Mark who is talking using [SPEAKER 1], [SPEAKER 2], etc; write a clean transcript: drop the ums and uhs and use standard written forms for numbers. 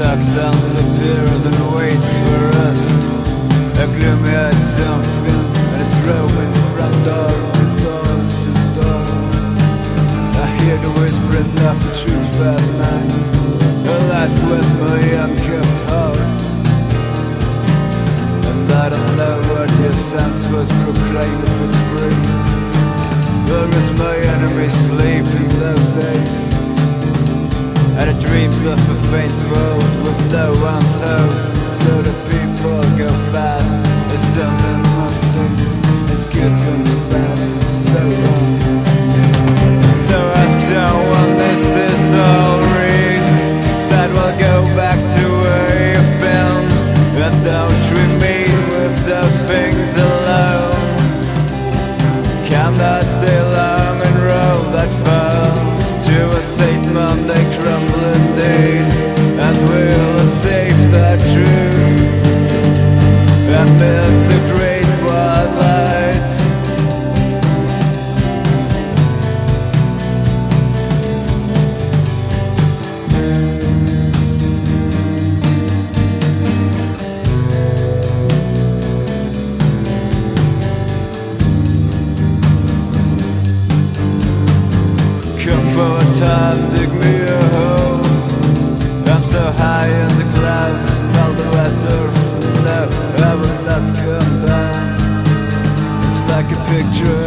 [SPEAKER 1] dark sounds appear and waits for us. A gloomy eyed something, and it's roaming from door to door to door. I hear the whispering of the truth at night, the last with my unkept heart. And I don't know what your sense was proclaimed if it's free. Where is my enemy sleeping those days? And the dreams of a faint world with no one's hope. So the people go fast, it's something my face. It's good and bad, it's so long. So ask someone, is this all real? Said we'll go back to where you've been. And don't remain with those things alone. Cannot stay long and roll that falls to a Saint Monday crumble indeed. And we'll save that truth amid the great white lights. Come for a time, dig me a hole. I'm so high in the clouds, smell the wet earth. No, I will not come down. It's like a picture